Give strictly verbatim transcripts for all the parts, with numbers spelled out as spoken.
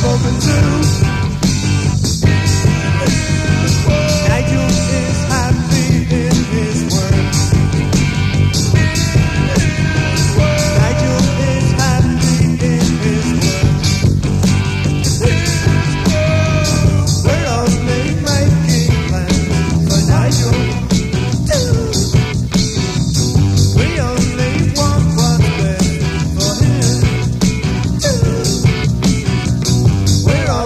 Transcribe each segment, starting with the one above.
We're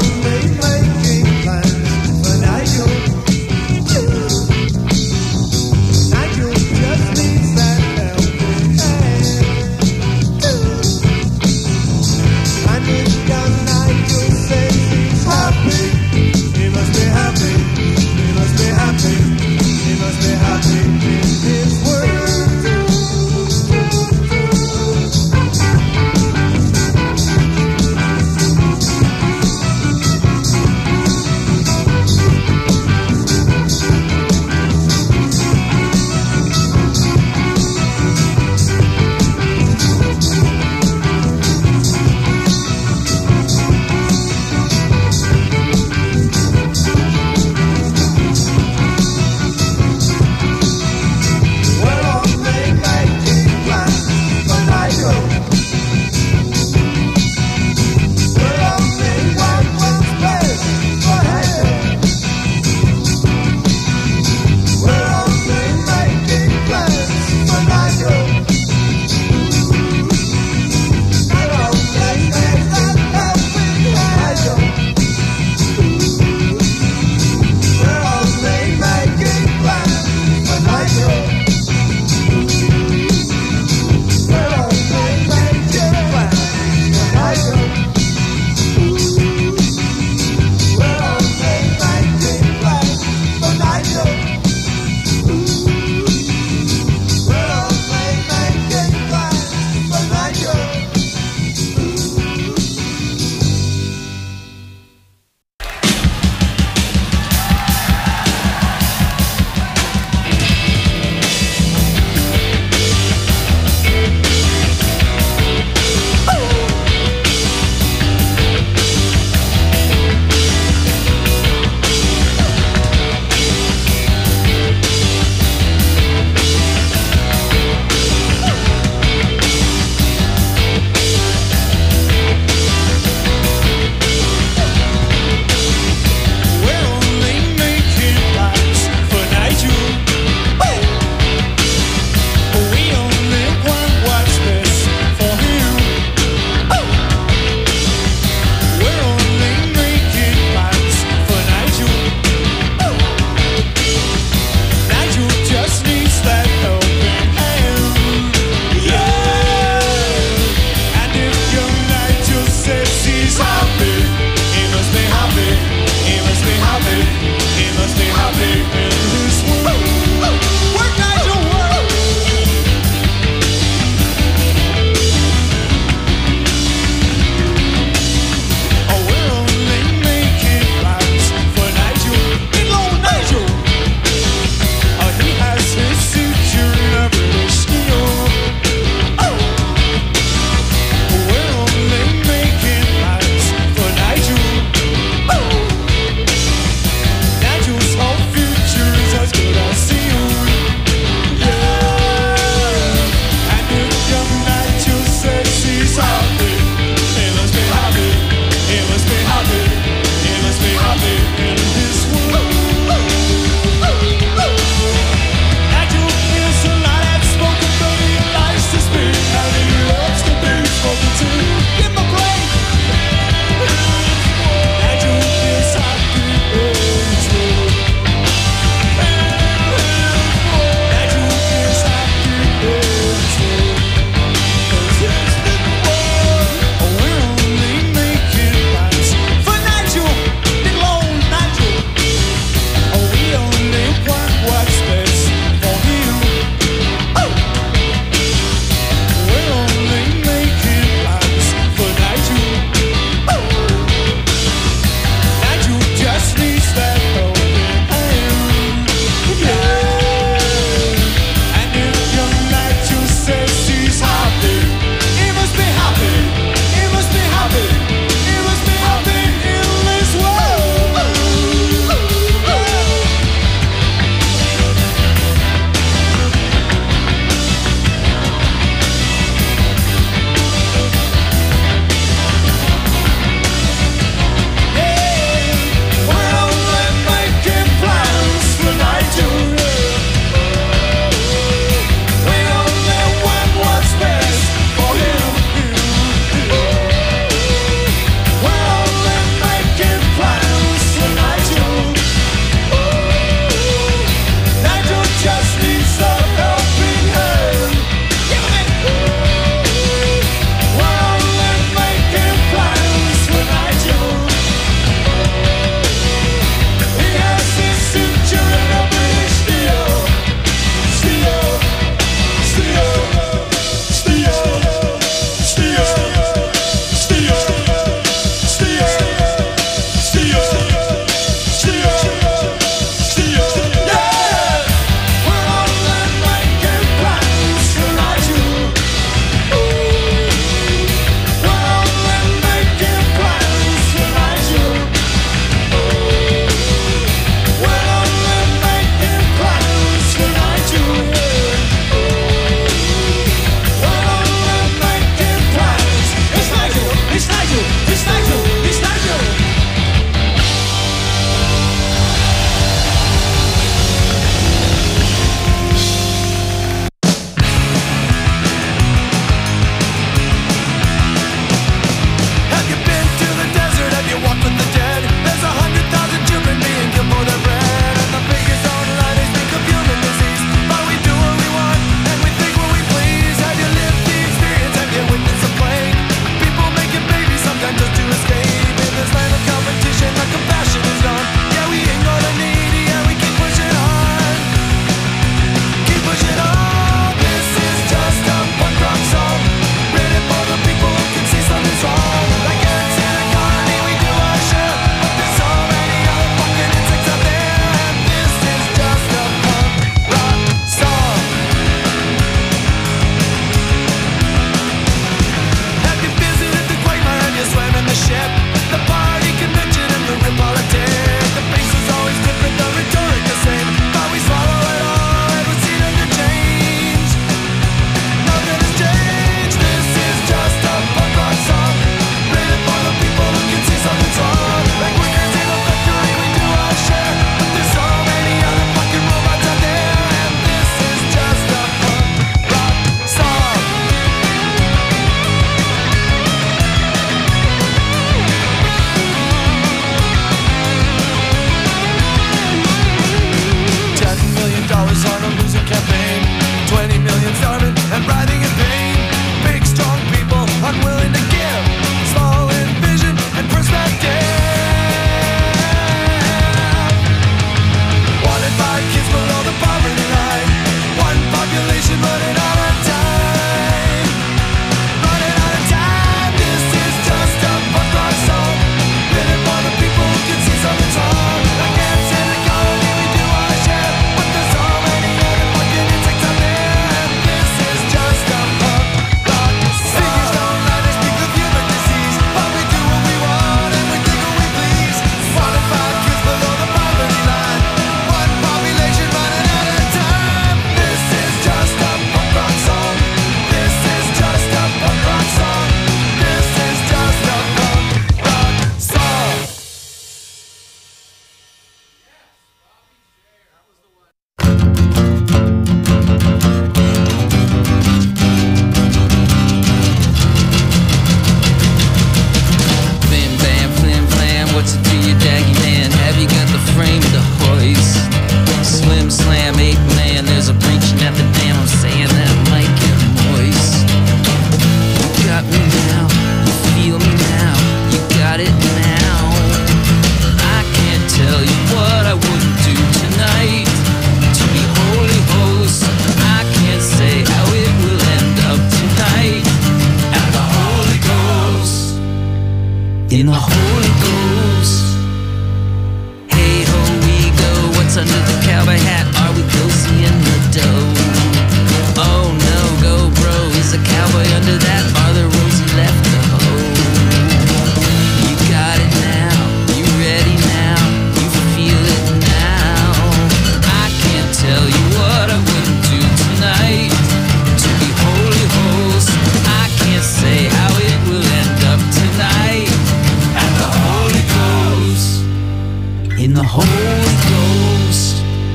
Holy Ghost. Hey ho we go, what's under the cowboy hat? Are we cozy in the dough? Oh no, go bro, is the cowboy under that? Are the roads he left to hoe? You got it now, you ready now, you feel it now. I can't tell you what I wouldn't do tonight to be holy host. I can't say how it will end up tonight at the Holy Ghost. In the Holy Ghost.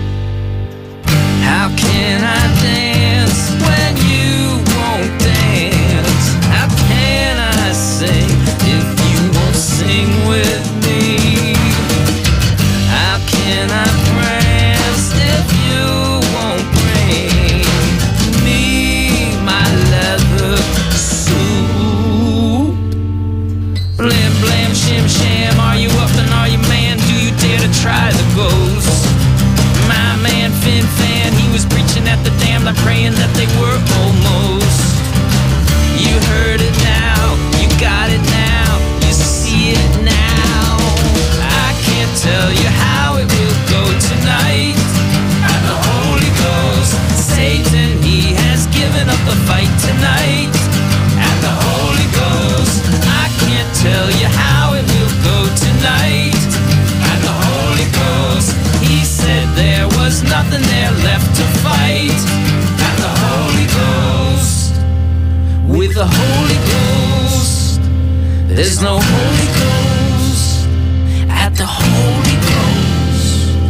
How can I dance when you won't dance? How can I sing if you won't sing with me? How can I prance if you won't bring me my leather suit? Blam blam shim sham, are you up and are you man? Do you dare to try the ghost? My man Fin Fan, he was preaching at the dam, like praying that they were almost. You heard it now, you got it now, you see it now. I can't tell you how it will go tonight at the Holy Ghost. Satan, he has given up the fight tonight at the Holy Ghost. I can't tell you how it will go tonight at the Holy Ghost. He said there was nothing there left to fight at the Holy Ghost. With the Holy Ghost, there's no Holy Ghost at the Holy Ghost.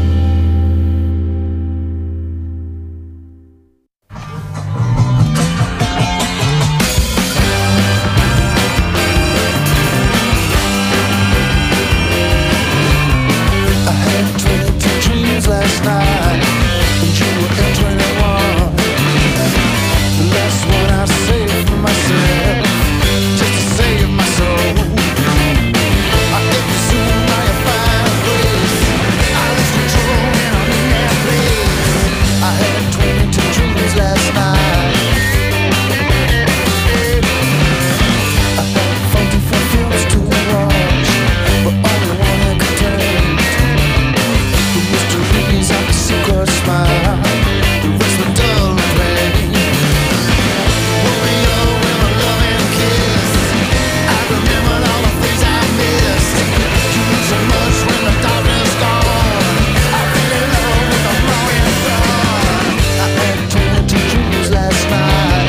I had twenty-two dreams last night, and you were in twenty-one. The last one I saved for myself, just to save my soul. I get the soon by a fireplace. I lose control and I'm in that place. I had twenty-two dreams last night. I had forty-four films to watch, but only one I could take. The mysteries of the secret smile, the rest were dull and plain. Warrior with a loving kiss, I remembered all the things I missed. You lose so much when the darkness gone. I really love with the morning sun. I had twenty-two dreams last night.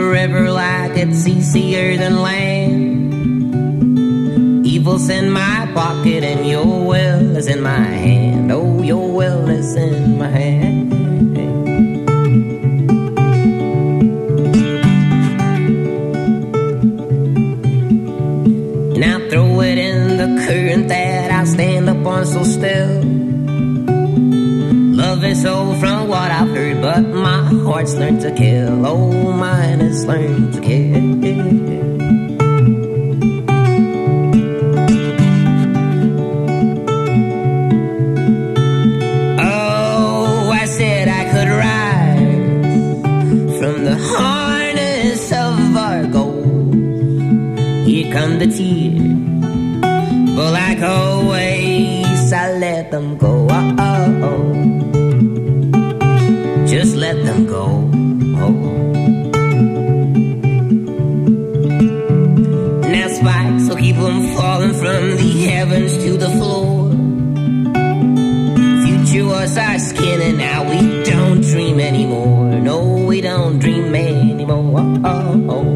Evils in my pocket and your will is in my hand. Oh, your will is in my hand. And I throw it in the current that I stand up on so still. Love is so from what I've heard, but my heart's learned to kill. Oh, mine has learned to kill. Come the tears, but like always, I let them go. Oh, oh, oh. Just let them go. Oh. And that's spikes will keep them falling from the heavens to the floor. Future was our skin, and now we don't dream anymore. No, we don't dream anymore. Oh, oh, oh.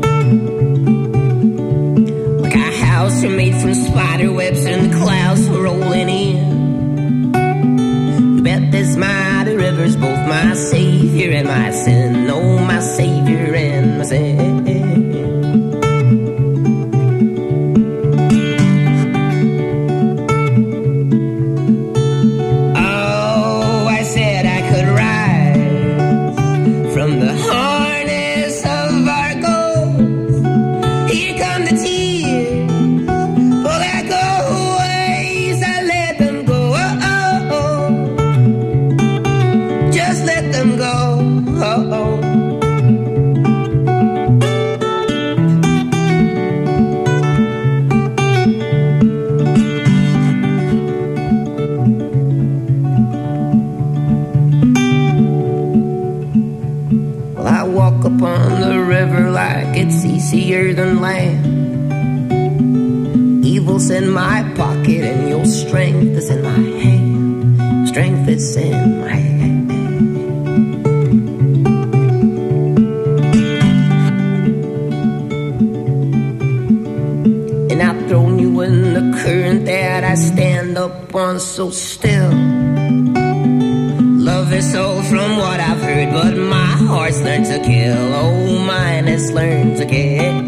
Are made from spider webs and the clouds rolling in. You bet this mighty river's both my savior and my sin. Oh, my savior and my sin. Oh, I said I could rise from the harness of our ghosts. Here come the tears. Upon the river like it's easier than land. Evil's in my pocket and your strength is in my hand. Strength is in my hand. And I've thrown you in the current that I stand up on so still. Love is so from what I've heard, but my heart's learned to kill. Oh, mine has learned to kill.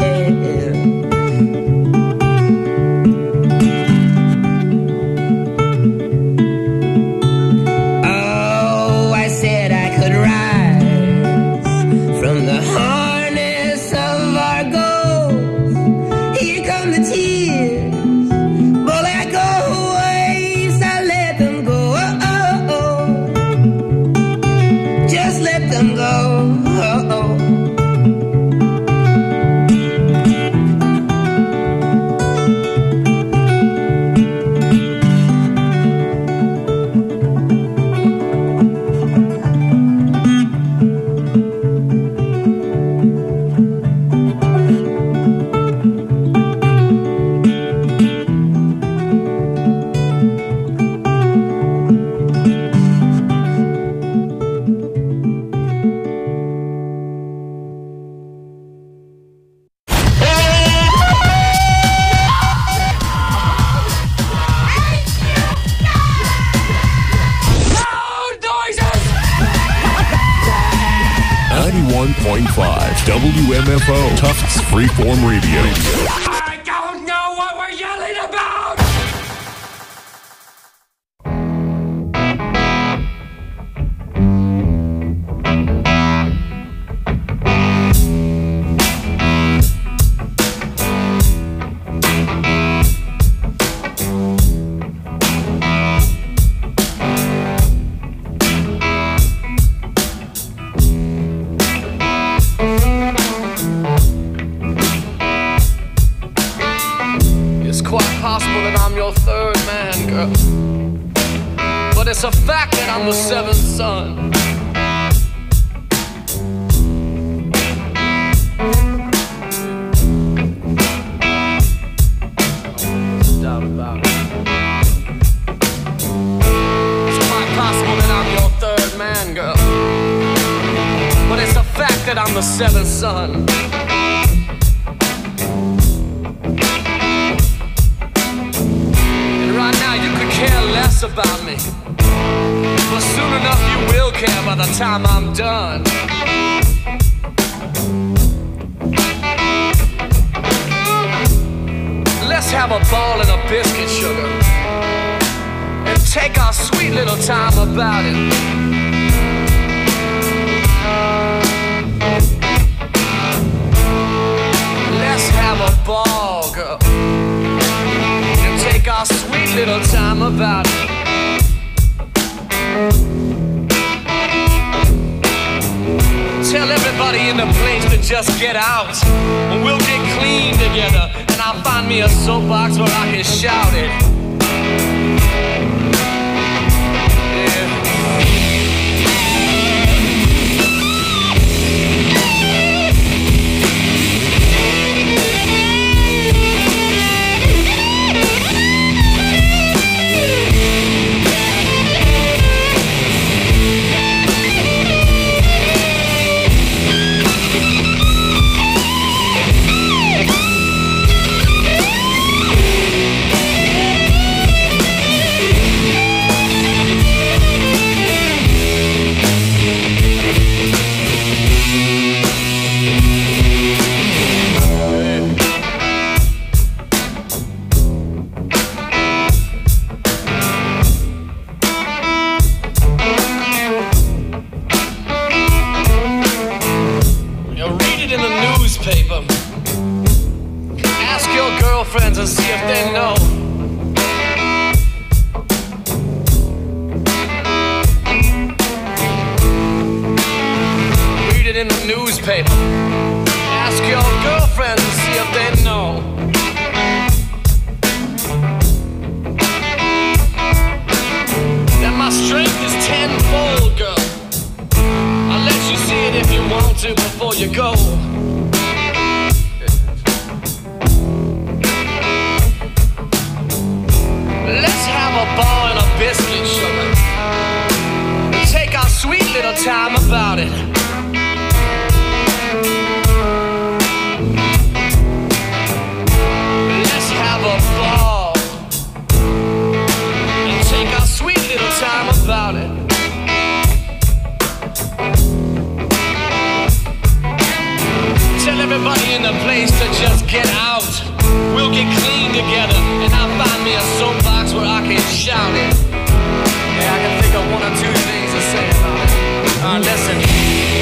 Oh, I said I could rise from the harness of our ghosts. Here come the tears, but like always, I let them go. Let them go. Oh, oh. ninety-one point five W M F O Tufts Freeform Radio. I don't know what we're yelling about! But it's a fact that I'm the seventh son. There's no doubt about it. It's quite possible that I'm your third man, girl. But it's a fact that I'm the seventh son. less about me, but soon enough you will care by the time I'm done. Let's have a ball and a biscuit, sugar, and take our sweet little time about it. Let's have a ball, girl, and take our sweet little time about it. Tell everybody in the place to just get out, and we'll get clean together, and I'll find me a soapbox where I can shout it. Ask your girlfriends and see if they know. Read it in the newspaper. Ask your girlfriends and see if they know. That my strength is tenfold, girl. I'll let you see it if you want to before you go. Let's have a ball and a biscuit, sugar, and take our sweet little time about it. Let's have a ball and take our sweet little time about it. Tell everybody in the place to just get out. We'll get clean together, and I'll find me a soapbox where I can shout it. Yeah, I can think of one or two things to say about it. Uh, listen.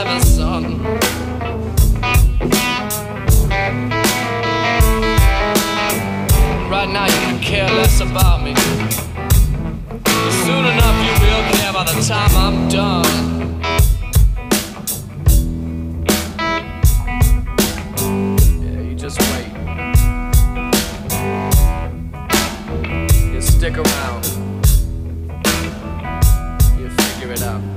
eleven, son. Right now you can care less about me. But soon enough you will care by the time I'm done. Yeah, you just wait. You stick around. You figure it out.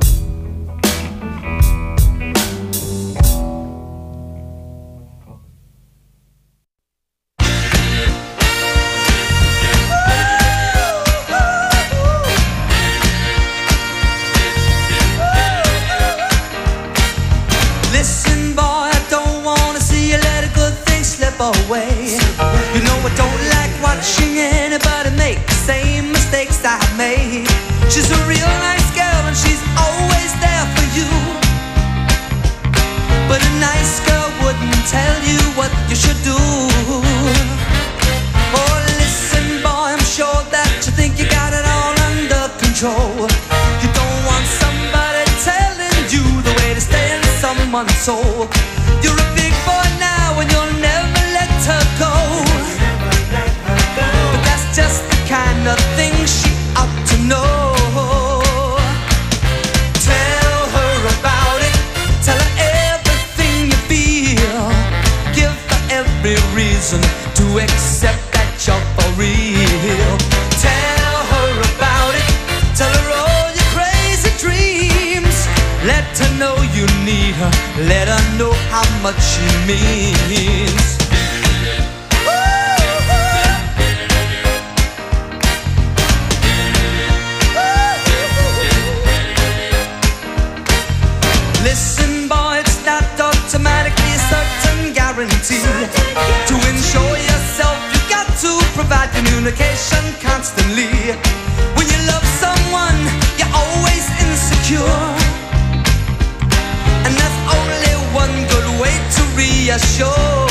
Away. You know I don't like watching anybody make the same mistakes I made. She's a real nice girl and she's always there for you. But a nice girl wouldn't tell you what you should do. Oh, listen boy, I'm sure that you think you got it all under control. You don't want somebody telling you the way to stay in someone's soul. You're a big boy now and you'll never her go. But that's just the kind of thing she ought to know. Tell her about it. Tell her everything you feel. Give her every reason to accept that you're for real. Tell her about it. Tell her all your crazy dreams. Let her know you need her. Let her know how much she means. Listen boy, it's not automatically a certain guarantee. To ensure yourself, you got to provide communication constantly. When you love someone, you're always insecure, and there's only one good way to reassure.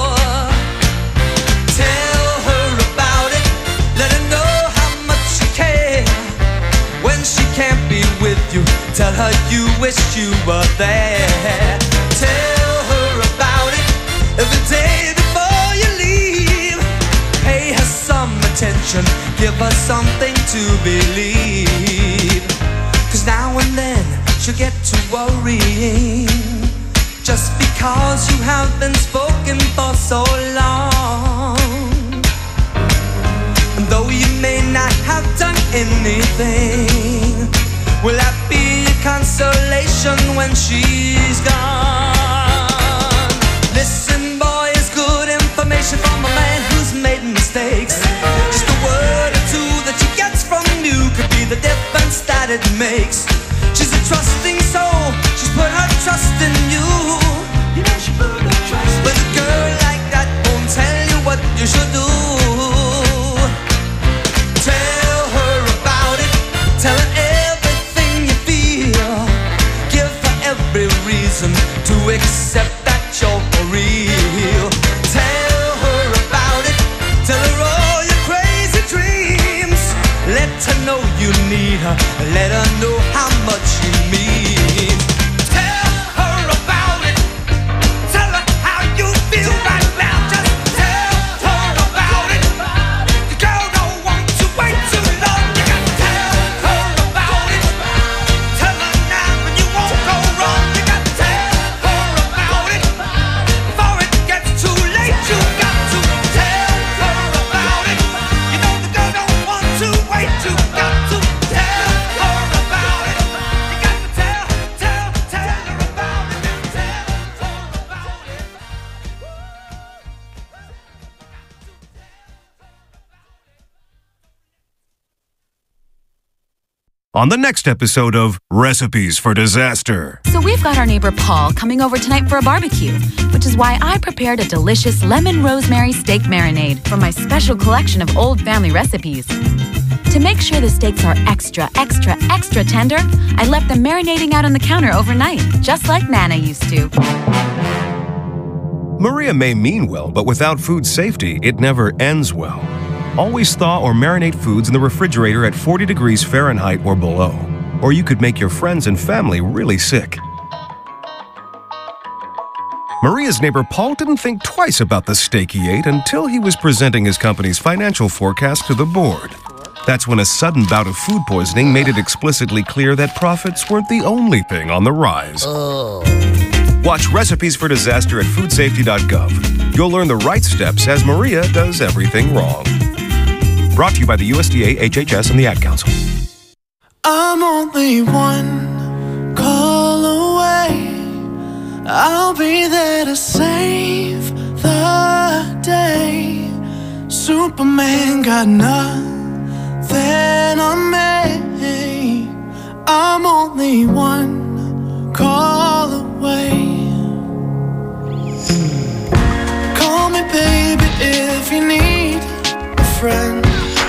Tell her about it. Let her know how much you care. When she can't be with you, tell her you wish you were there. Tell her about it every day before you leave. Pay her some attention, give her something to believe. Cause now and then she'll get to worrying, just because you have been spoken for so long. And though you may not have done anything, will that be a consolation when she's gone? Listen boy, it's good information from a man who's made mistakes. Just a word or two that she gets from you could be the difference that it makes. She's a trusting soul, she's put her trust in you. You know she put her trust in you. But a girl like that won't tell you what you should do. Tell her about it. Tell her everything you feel. Give her every reason to accept that you're for real. Tell her about it. Tell her all your crazy dreams. Let her know you need her. Let her know how much you mean. Tell her about it. Tell her how you feel right now. Just tell her about it. The girl don't want to wait too long. You got to tell her about it. Tell her now and you won't go wrong. You got to tell her about it before it gets too late. You got to tell her about it. You know the girl don't want to wait. You got to tell her about it. You got to tell, tell, tell her about it. Tell her about it. On the next episode of Recipes for Disaster. So we've got our neighbor Paul coming over tonight for a barbecue, which is why I prepared a delicious lemon rosemary steak marinade from my special collection of old family recipes. To make sure the steaks are extra, extra, extra tender, I left them marinating out on the counter overnight, just like Nana used to. Maria may mean well, but without food safety, it never ends well. Always thaw or marinate foods in the refrigerator at forty degrees Fahrenheit or below, or you could make your friends and family really sick. Maria's neighbor Paul didn't think twice about the steak he ate until he was presenting his company's financial forecast to the board. That's when a sudden bout of food poisoning made it explicitly clear that profits weren't the only thing on the rise. Oh. Watch Recipes for Disaster at food safety dot gov. You'll learn the right steps as Maria does everything wrong. Brought to you by the U S D A, H H S, and the Ad Council. I'm only one call away. I'll be there to save the day. Superman got nothing on me. I'm only one call away. Call me baby if you need a friend.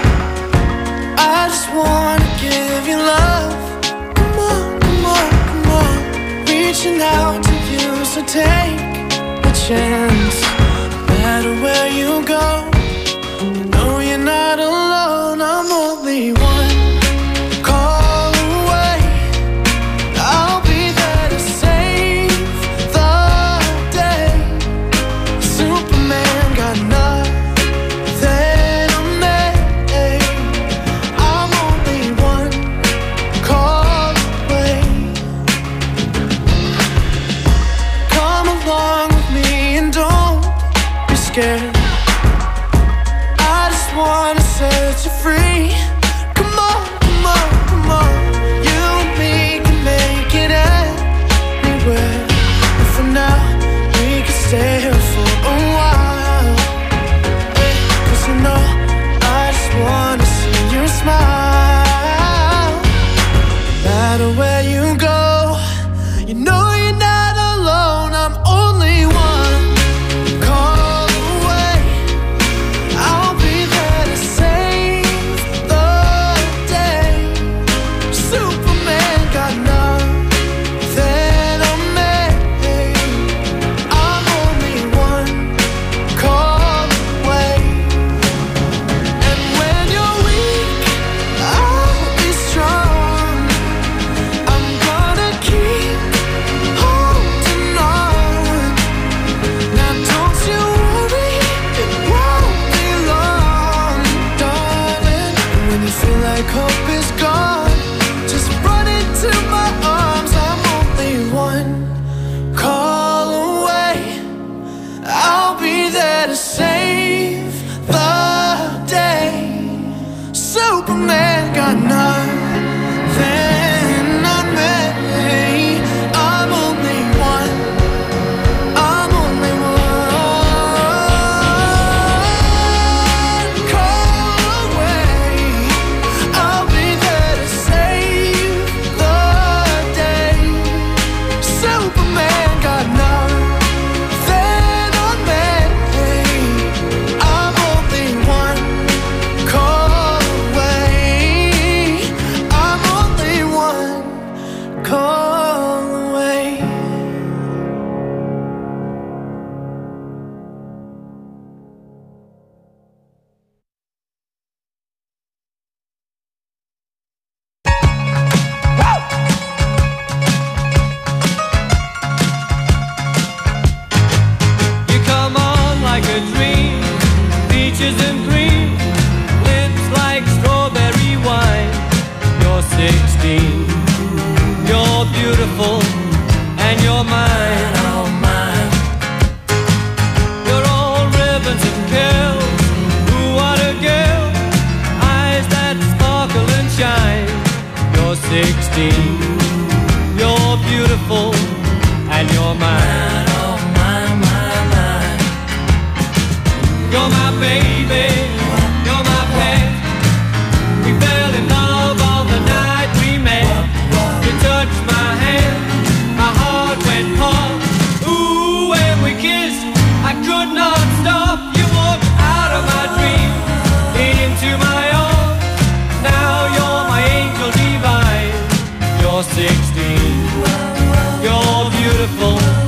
I just wanna give you love. Come on, come on, come on. Reaching out to you, so take a chance. No matter where you go, you know you're not alone. I'm only one call away. I'll be there to save the day. Superman got nothing. I just wanna set you free. Come on, come on, come on. You and me can make it anywhere. And for now, we can stay here for a while. Hey, 'cause you know, I just wanna see you smile. No matter where you go, you know you're not alone. I'm only one.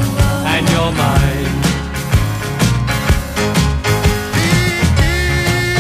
And you're mine.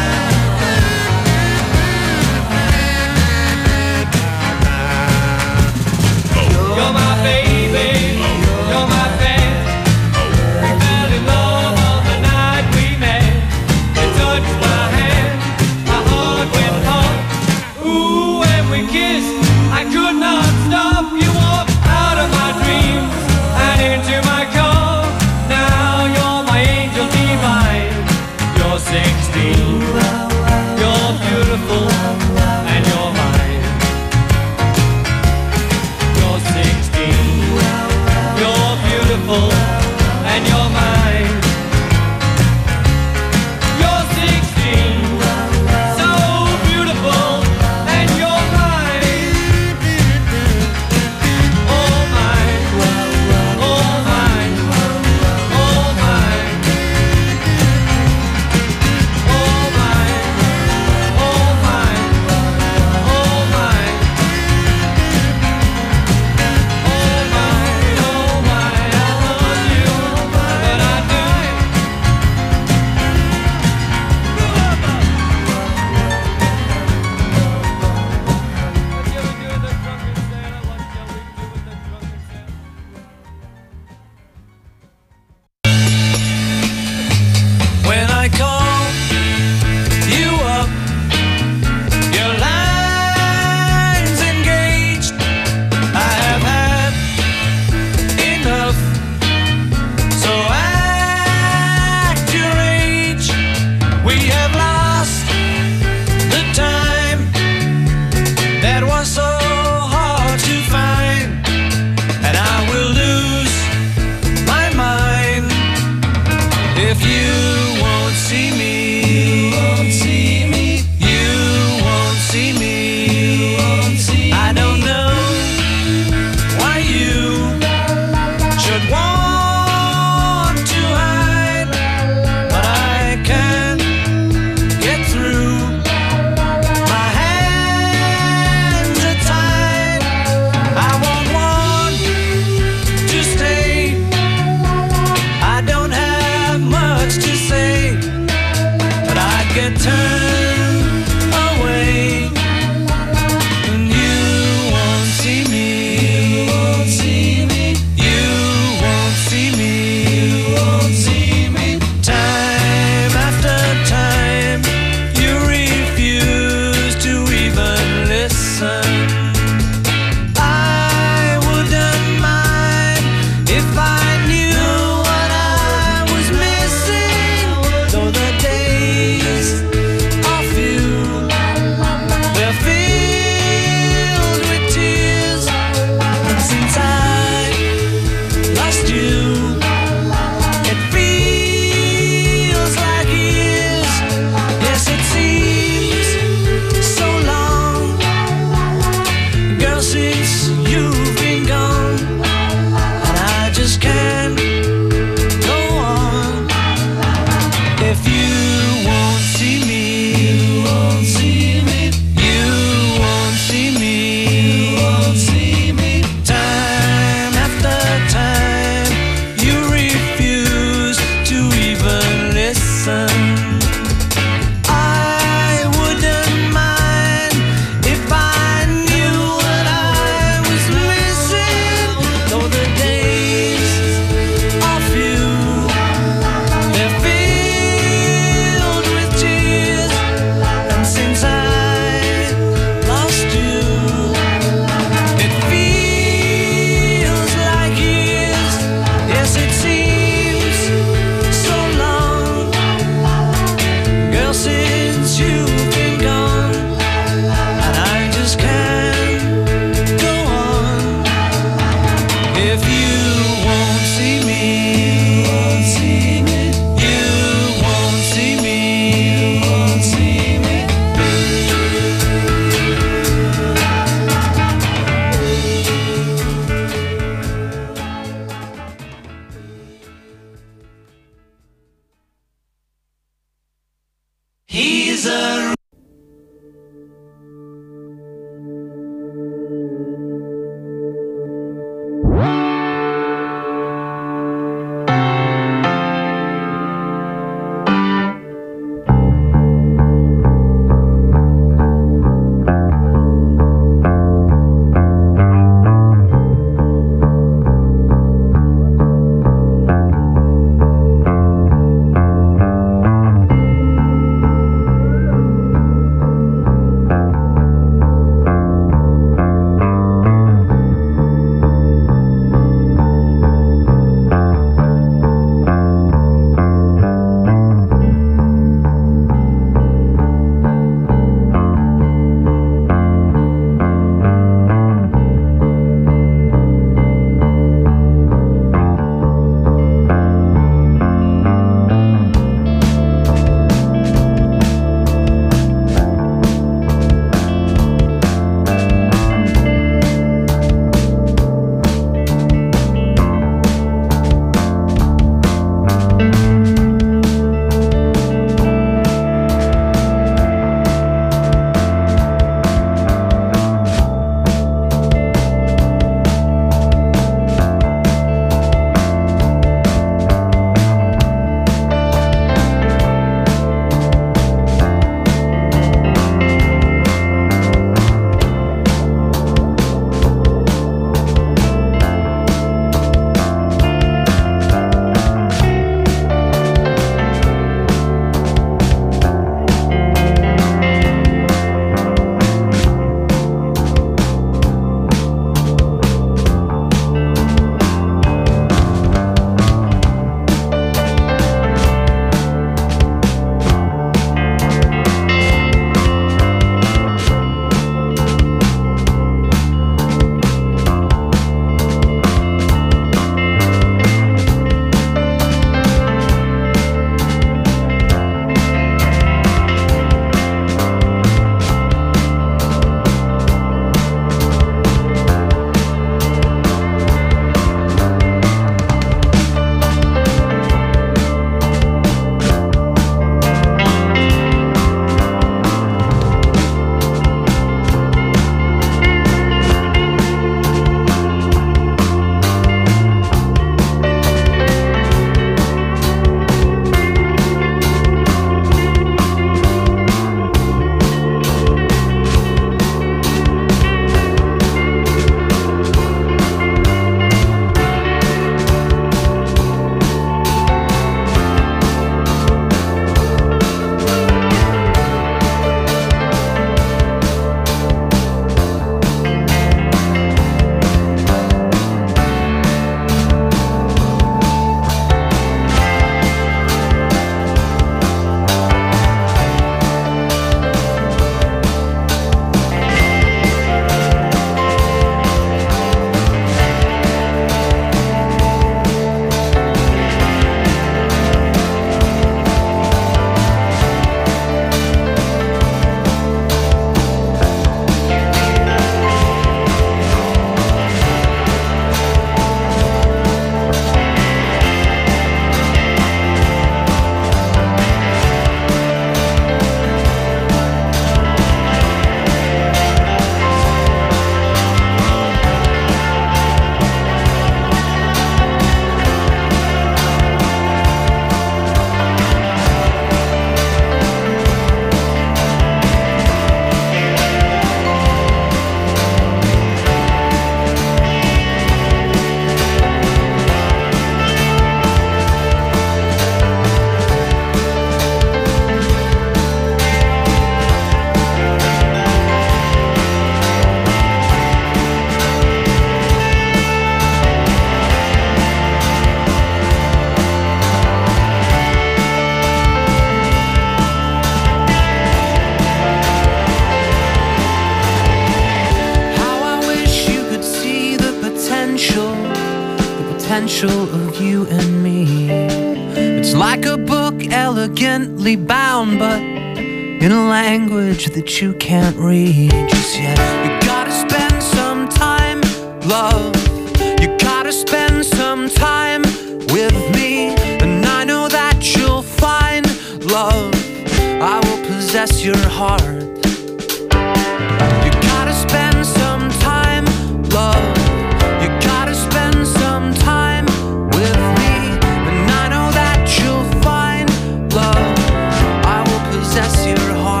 potential of you and me. It's like a book elegantly bound, but in a language that you can't read just yet. You gotta spend some time, love. You gotta spend some time with me, and I know that you'll find love. I will possess your heart. You gotta spend some time, love. You gotta spend some time with me, and I know that you'll find love. I will possess your heart.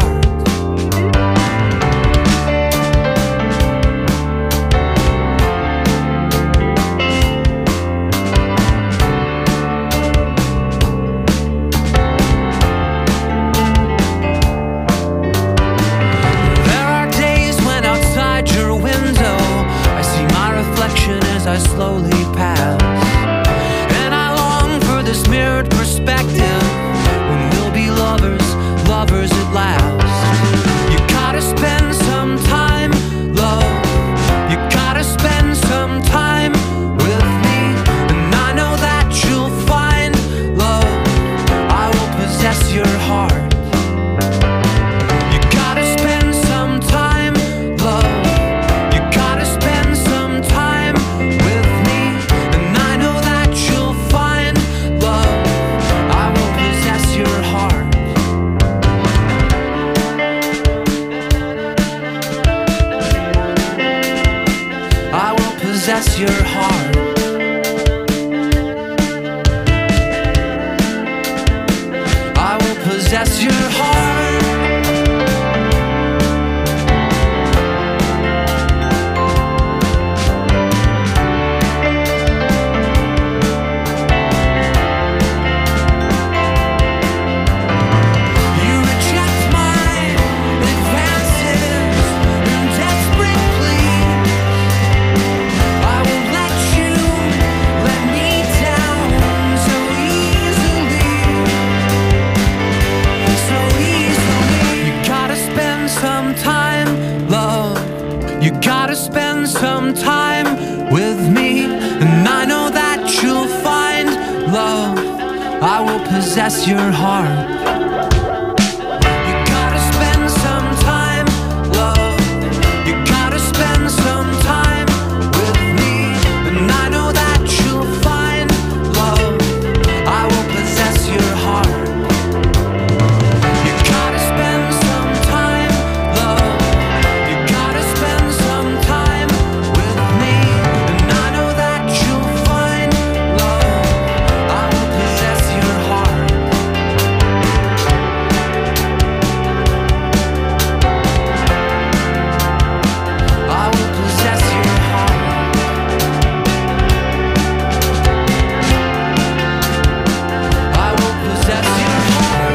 I slowly pass, and I long for this mirrored perspective when we'll be lovers, lovers at last. You gotta spend some time, love. You gotta spend some time with me, and I know that you'll find love. I will possess your heart. You gotta spend some time, love. You gotta spend some time with me, and I know that you'll find love. I will possess your heart. I will possess your heart. I will possess your heart. You gotta spend some time with me, and I know that you'll find love. I will possess your heart. You gotta spend some time, love. You gotta spend some time with me, and I know that you'll find love. I will possess your heart. You gotta spend some time, love. You gotta spend some time with me, and I know that you'll find love. I will possess your heart. I will possess your heart. I will possess your heart.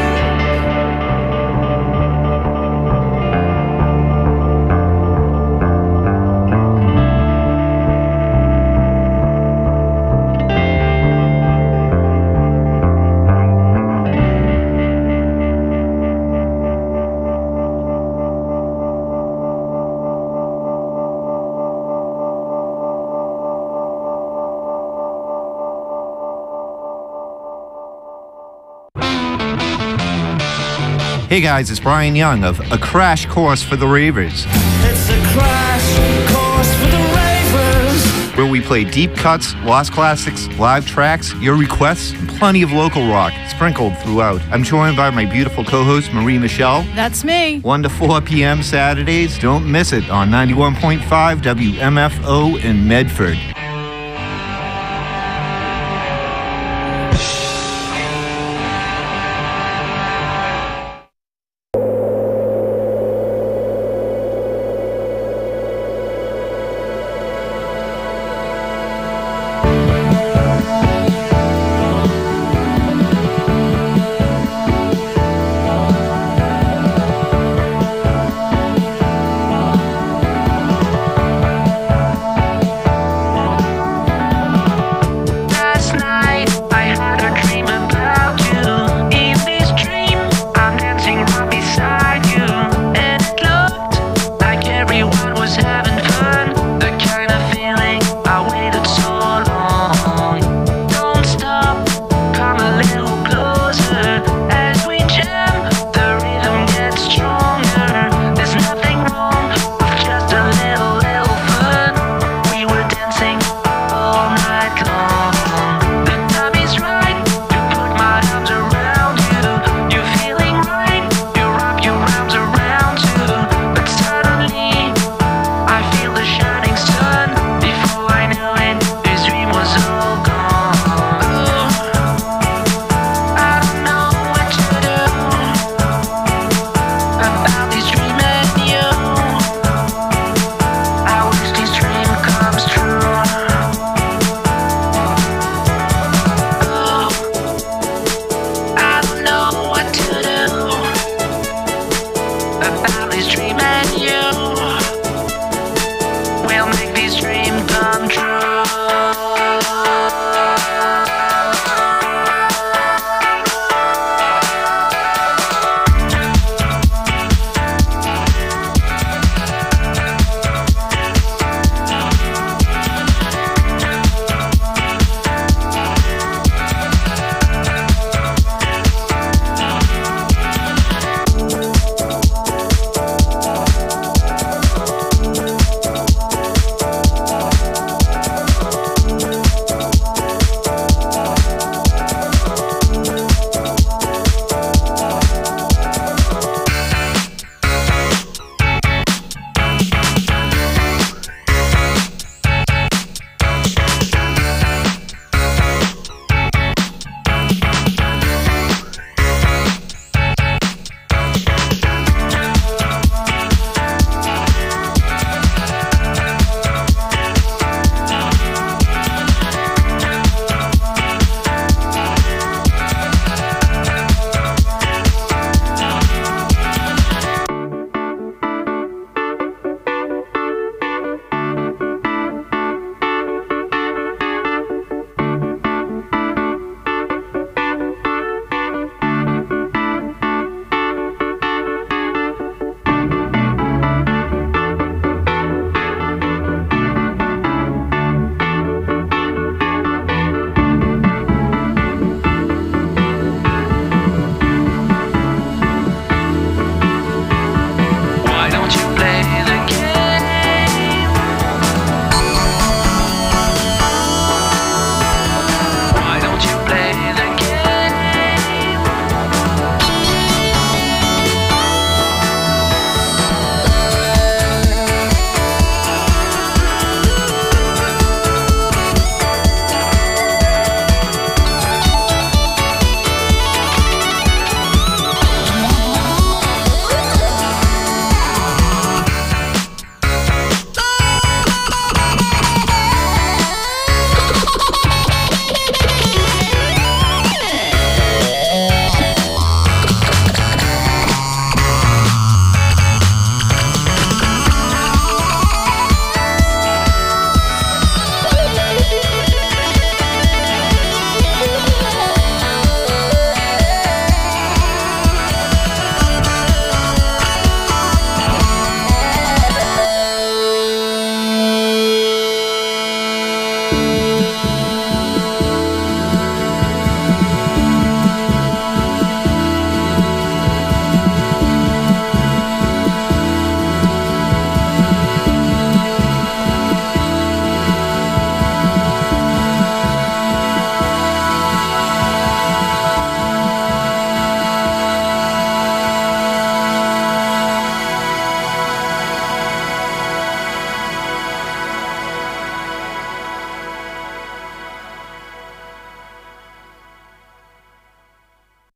Hey guys, it's Brian Young of A Crash Course for the Ravers, It's a crash course for the ravers. where we play deep cuts, lost classics, live tracks, your requests, and plenty of local rock sprinkled throughout. I'm joined by my beautiful co-host Marie Michelle. That's me. one to four p.m. Saturdays. Don't miss it on ninety-one point five W M F O in Medford.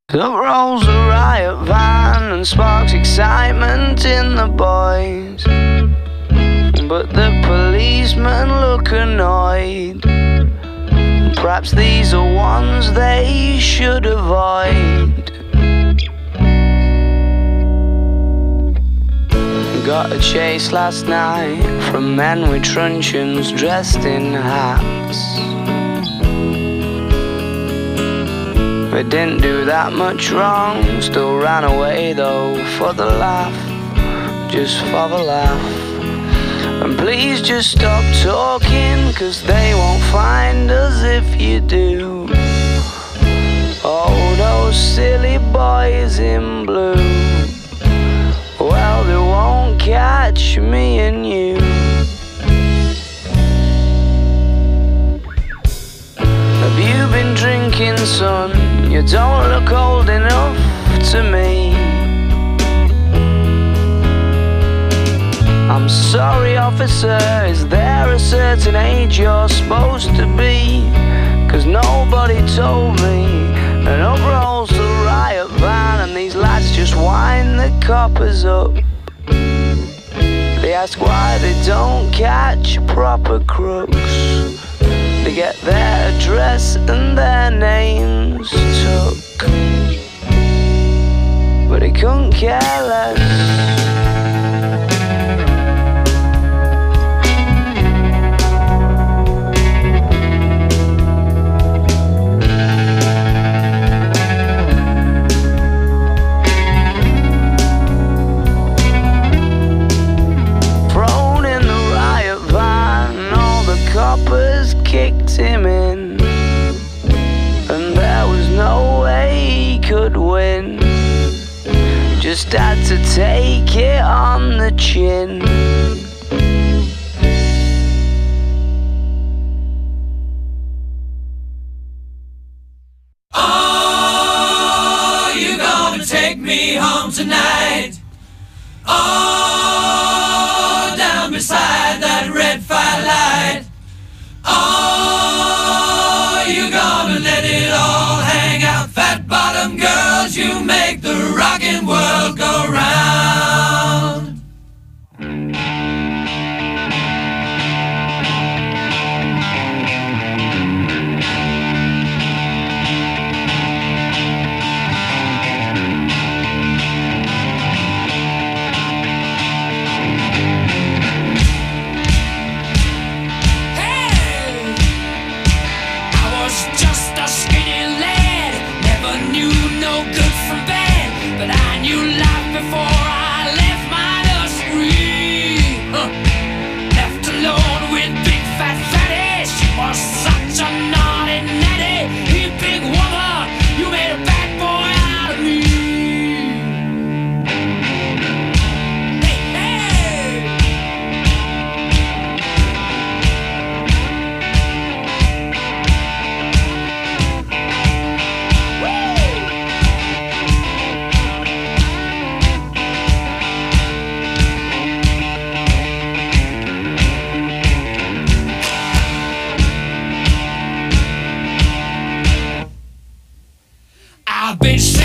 Up rolls a riot van and sparks excitement in the boys, but the policemen look annoyed. Perhaps these are ones they should avoid. Got a chase last night from men with truncheons dressed in hats. They didn't do that much wrong, still ran away though for the laugh, just for the laugh. And please just stop talking, cause they won't find us if you do. Oh, those silly boys in blue, well, they won't catch me and you. Have you been drinking, son? You don't look old enough to me. I'm sorry, officer, is there a certain age you're supposed to be? Cause nobody told me. And up rolls the riot van and these lads just wind the coppers up. They ask why they don't catch proper crooks. They get their address and their names took, but they couldn't care less. Thrown in the riot van, all the coppers kicked him in, and there was no way he could win. Just had to take it on the chin. Oh, you gonna take me home tonight? Oh, down beside that red firelight. Oh, you gonna let it all hang out? Fat bottom girls, you make the rockin' world go round. I've been